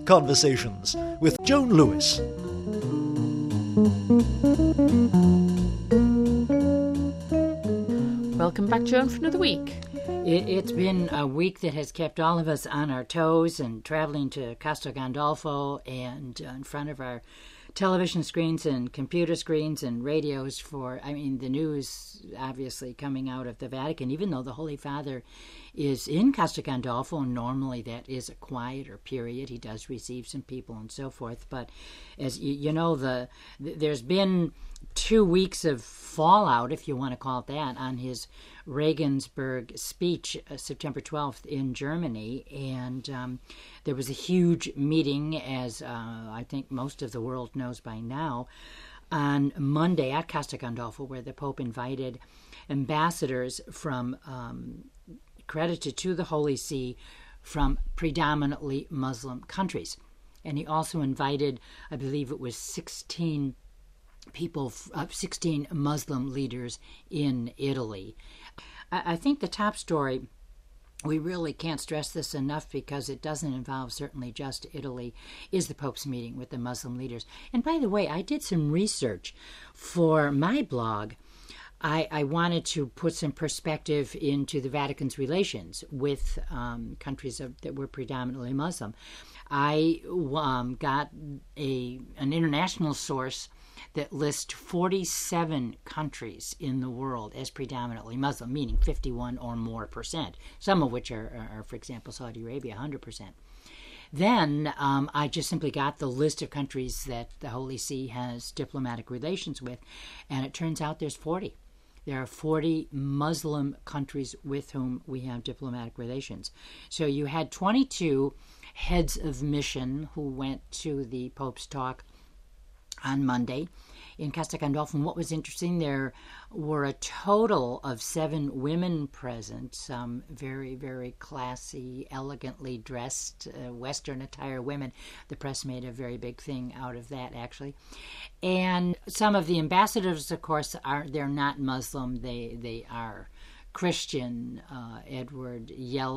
Conversations with Joan Lewis. Welcome back, Joan, for another week. It's been a week that has kept all of us on our toes and traveling to Castel Gandolfo and in front of our television screens and computer screens and radios for, the news obviously coming out of the Vatican, even though the Holy Father is in Castel Gandolfo. Normally that is a quieter period. He does receive some people and so forth. But as you know, there's been 2 weeks of fallout, if you want to call it that, on his Regensburg speech, September 12th in Germany. And there was a huge meeting, as I think most of the world knows by now, on Monday at Castel Gandolfo, where the Pope invited ambassadors from credited to the Holy See from predominantly Muslim countries. And he also invited, I believe it was 16 Muslim leaders in Italy. I think the top story, we really can't stress this enough because it doesn't involve certainly just Italy, is the Pope's meeting with the Muslim leaders. And by the way, I did some research for my blog. I wanted to put some perspective into the Vatican's relations with countries that were predominantly Muslim. I got an international source that lists 47 countries in the world as predominantly Muslim, meaning 51 or more percent, some of which are for example, Saudi Arabia, 100%. Then I just simply got the list of countries that the Holy See has diplomatic relations with, and it turns out there's 40. There are 40 Muslim countries with whom we have diplomatic relations. So you had 22 heads of mission who went to the Pope's talk on Monday in Castel Gandolfo. And what was interesting, there were a total of 7 women present, some very, very classy, elegantly dressed, Western attire women. The press made a very big thing out of that, actually. And some of the ambassadors, of course, they're not Muslim. They are Christian. Edward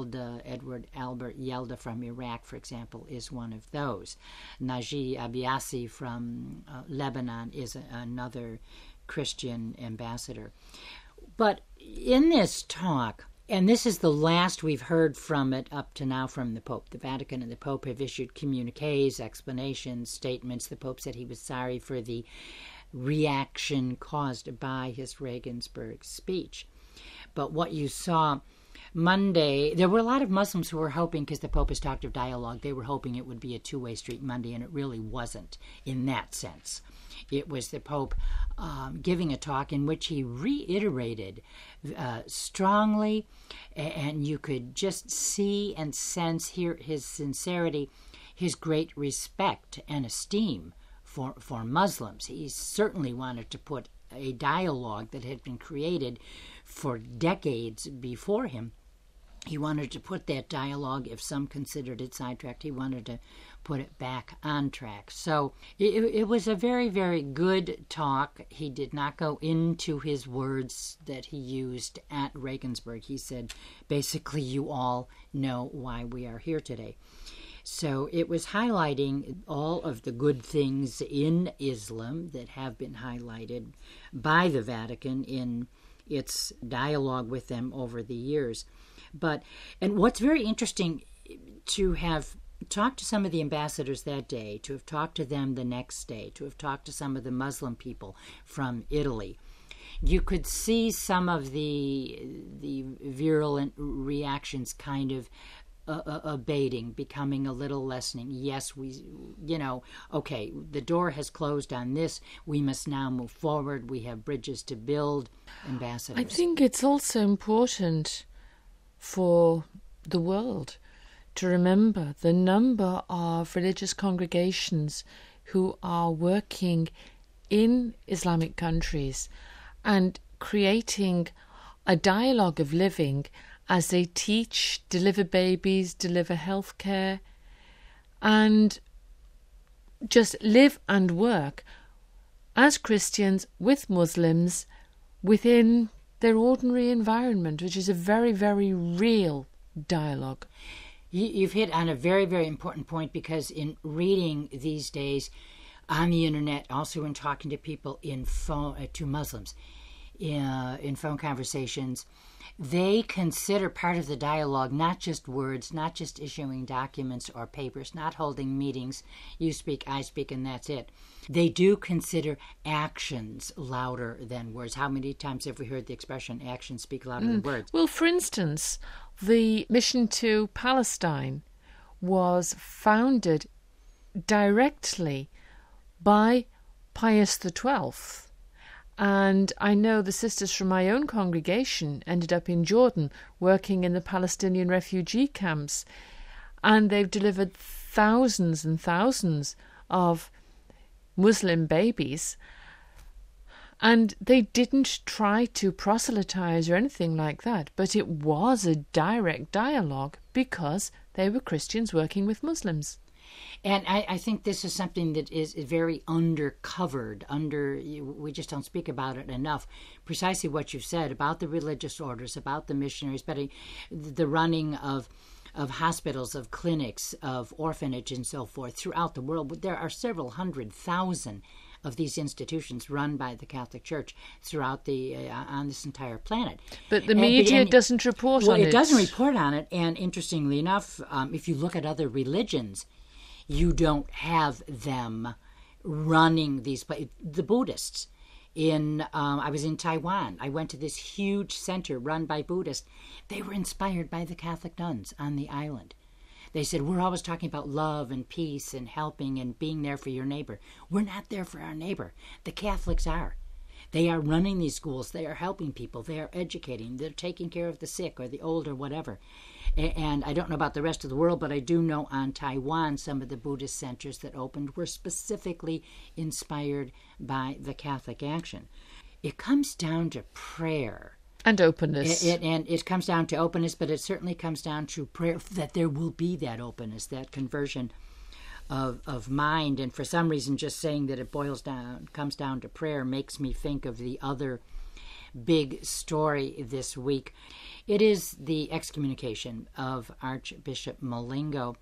Albert Yelda from Iraq, for example, is one of those. Naji Abiasi from Lebanon is another Christian ambassador. But in this talk, and this is the last we've heard from it up to now from the Pope. The Vatican and the Pope have issued communiques, explanations, statements. The Pope said he was sorry for the reaction caused by his Regensburg speech. But what you saw Monday, there were a lot of Muslims who were hoping, because the Pope has talked of dialogue, they were hoping it would be a two-way street Monday, and it really wasn't in that sense. It was the Pope giving a talk in which he reiterated strongly, and you could just see and sense here his sincerity, his great respect and esteem for Muslims. He certainly wanted to put a dialogue that had been created for decades before him. He wanted to put that dialogue, if some considered it sidetracked, he wanted to put it back on track. So it was a very, very good talk. He did not go into his words that he used at Regensburg. He said, basically, you all know why we are here today. So it was highlighting all of the good things in Islam that have been highlighted by the Vatican in its dialogue with them over the years. And what's very interesting, to have talked to some of the ambassadors that day, to have talked to them the next day, to have talked to some of the Muslim people from Italy, you could see some of the virulent reactions kind of abating, becoming a little lessening. Yes, okay, the door has closed on this. We must now move forward. We have bridges to build. Ambassadors. I think it's also important for the world to remember the number of religious congregations who are working in Islamic countries and creating a dialogue of living as they teach, deliver babies, deliver healthcare, and just live and work as Christians with Muslims within their ordinary environment, which is a very, very real dialogue. You've hit on a very, very important point, because in reading these days on the internet, also in talking to people to Muslims in phone conversations, they consider part of the dialogue not just words, not just issuing documents or papers, not holding meetings, you speak, I speak, and that's it. They do consider actions louder than words. How many times have we heard the expression, actions speak louder than words? Well, for instance, the mission to Palestine was founded directly by Pius XII. And I know the sisters from my own congregation ended up in Jordan working in the Palestinian refugee camps. And they've delivered thousands and thousands of Muslim babies. And they didn't try to proselytize or anything like that. But it was a direct dialogue because they were Christians working with Muslims. And I think this is something that is very undercovered. We just don't speak about it enough. Precisely what you've said about the religious orders, about the missionaries, but the running of hospitals, of clinics, of orphanage, and so forth throughout the world. There are several 100,000 of these institutions run by the Catholic Church throughout on this entire planet. But the media doesn't report on it. Well, it doesn't report on it. And interestingly enough, if you look at other religions, you don't have them running these places. The Buddhists I was in Taiwan. I went to this huge center run by Buddhists. They were inspired by the Catholic nuns on the island. They said, we're always talking about love and peace and helping and being there for your neighbor. We're not there for our neighbor. The Catholics are. They are running these schools. They are helping people. They are educating. They're taking care of the sick or the old or whatever. And I don't know about the rest of the world, but I do know on Taiwan some of the Buddhist centers that opened were specifically inspired by the Catholic action. It comes down to prayer. And openness. And it comes down to openness, but it certainly comes down to prayer, that there will be that openness, that conversion of mind. And for some reason, just saying that it comes down to prayer makes me think of the other big story this week. It is the excommunication of Archbishop Malingo,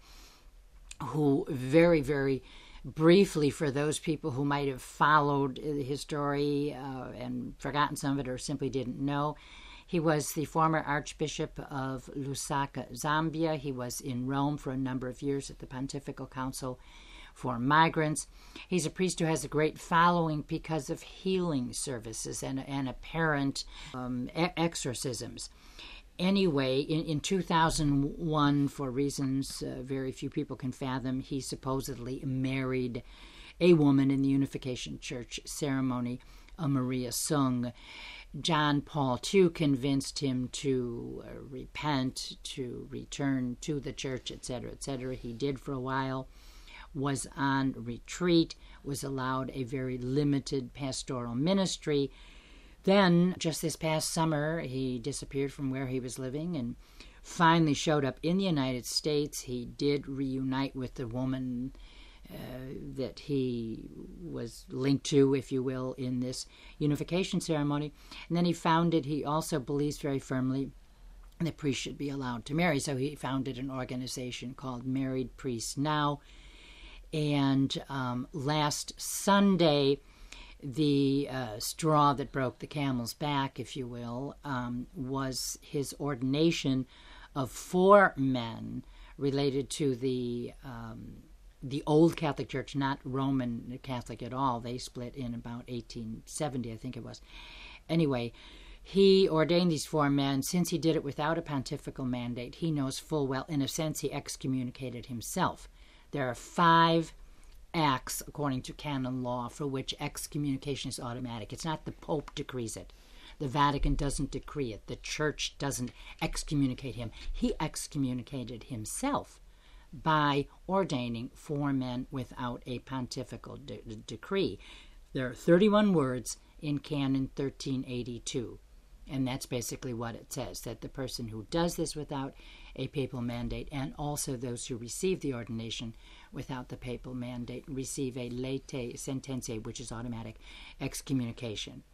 who very, very briefly, for those people who might have followed his story and forgotten some of it or simply didn't know, he was the former Archbishop of Lusaka, Zambia. He was in Rome for a number of years at the Pontifical Council for Migrants. He's a priest who has a great following because of healing services and apparent exorcisms. Anyway, in 2001, for reasons very few people can fathom, he supposedly married a woman in the Unification Church ceremony, a Maria Sung. John Paul II convinced him to repent, to return to the church, etc., etc. He did for a while, was on retreat, was allowed a very limited pastoral ministry. Then, just this past summer, he disappeared from where he was living and finally showed up in the United States. He did reunite with the woman that he was linked to, if you will, in this unification ceremony. And then he also believes very firmly that priests should be allowed to marry. So he founded an organization called Married Priests Now. And last Sunday, the straw that broke the camel's back, if you will, was his ordination of 4 men related to the old Catholic Church, not Roman Catholic at all. They split in about 1870, I think it was. Anyway, he ordained these 4 men. Since he did it without a pontifical mandate, he knows full well, in a sense, he excommunicated himself. There are 5 acts, according to canon law, for which excommunication is automatic. It's not the Pope decrees it. The Vatican doesn't decree it. The Church doesn't excommunicate him. He excommunicated himself by ordaining 4 men without a pontifical decree. There are 31 words in Canon 1382, and that's basically what it says, that the person who does this without a papal mandate, and also those who receive the ordination without the papal mandate, receive a latae sententiae, which is automatic excommunication.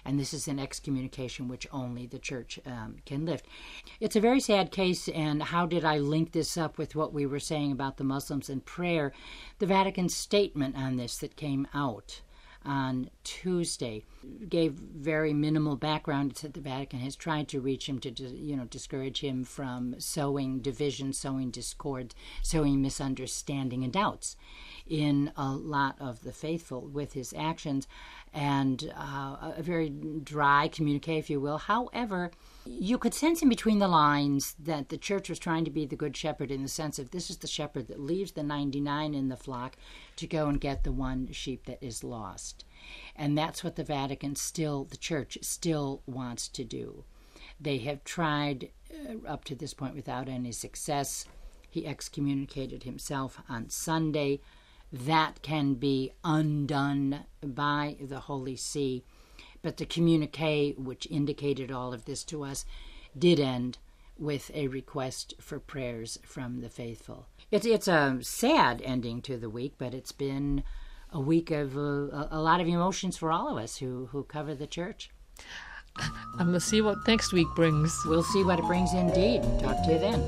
and this is an excommunication which only the Church can lift. It's a very sad case, and how did I link this up with what we were saying about the Muslims and prayer? The Vatican statement on this that came out on Tuesday gave very minimal background. It said the Vatican has tried to reach him to, discourage him from sowing division, sowing discord, sowing misunderstanding and doubts in a lot of the faithful with his actions, and a very dry communique, if you will. However, you could sense in between the lines that the Church was trying to be the good shepherd, in the sense of this is the shepherd that leaves the 99 in the flock to go and get the one sheep that is lost. And that's what the Vatican the Church still wants to do. They have tried up to this point without any success. He excommunicated himself on Sunday. That can be undone by the Holy See. But the communique, which indicated all of this to us, did end with a request for prayers from the faithful. It's a sad ending to the week, but it's been a week of a lot of emotions for all of us who cover the Church. And we'll see what next week brings. We'll see what it brings indeed. Talk to you then.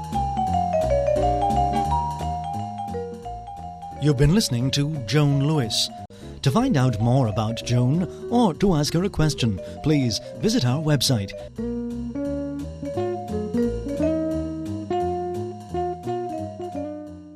You've been listening to Joan Lewis. To find out more about Joan or to ask her a question, please visit our website.